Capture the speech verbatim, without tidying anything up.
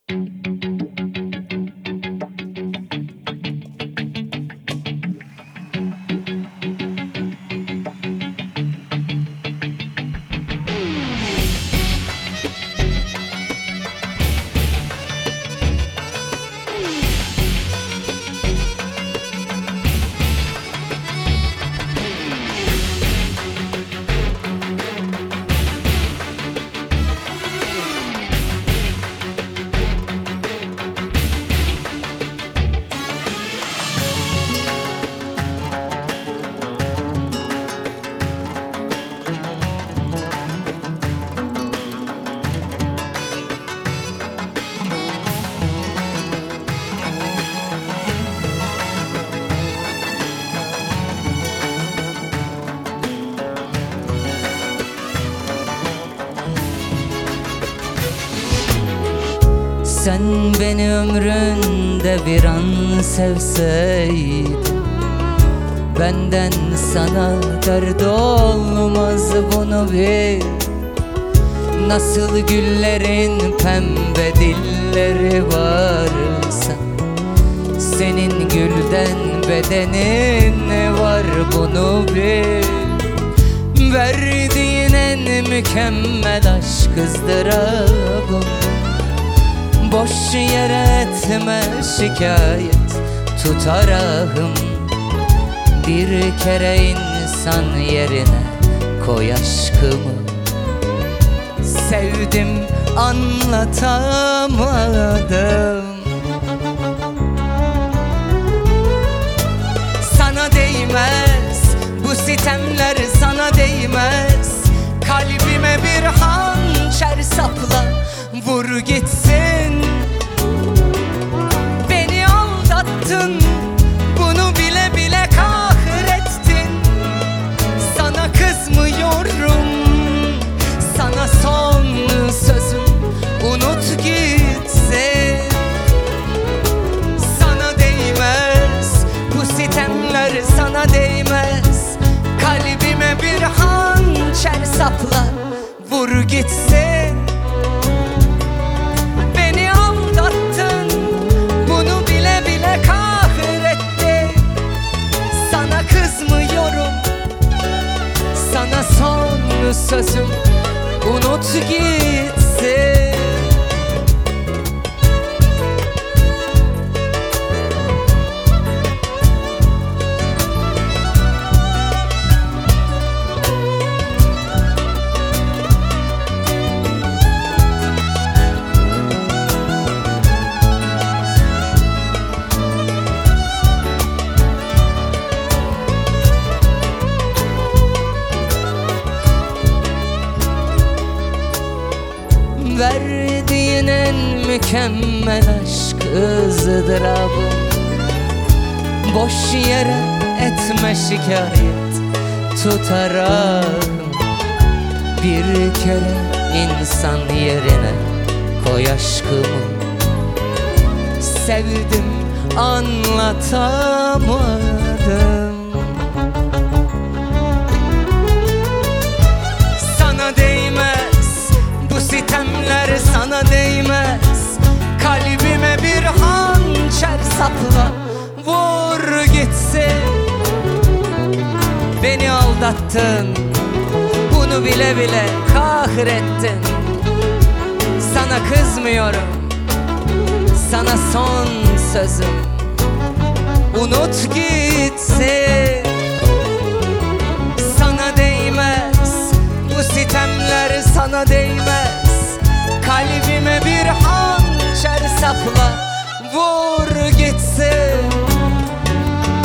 Sen beni ömründe bir an sevseydin, benden sana dert olmaz bunu bil. Nasıl güllerin pembe dilleri varsa, senin gülden bedenin var bunu bil. Verdiğin en mükemmel aşk ızdırabım, boş yere etme şikayet, tutar ahım. Bir kere insan yerine koy aşkımı. Sevdim anlatamadım. Sana değmez bu sitemler, sana değmez. Kalbime bir hançer sapla, vur gitsin. Beni aldattın, bunu bile bile kahrettin. Sana kızmıyorum, sana son sözüm, unut gitsin. Sana değmez bu sitemler, sana değmez. Kalbime bir hançer sapla, vur gitsin. Beni aldattın, bunu bile bile kahrettin. Sana kızmıyorum, sana son sözüm, unut gitsin. Verdiğin en mükemmel aşk ızdırabım, boş yere etme şikayet, tutar ahım. Bir kere insan yerine koy aşkımı. Sevdim anlatamadım. Sana değmez bu sitemler, sana değmez. Kalbime bir hançer sapla, vur gitsin. Beni aldattın, bunu bile bile kahrettin. Sana kızmıyorum, sana son sözüm, unut gitsin. Sana değmez bu sitemler, sana değmez. Kalbime bir hançer sapla,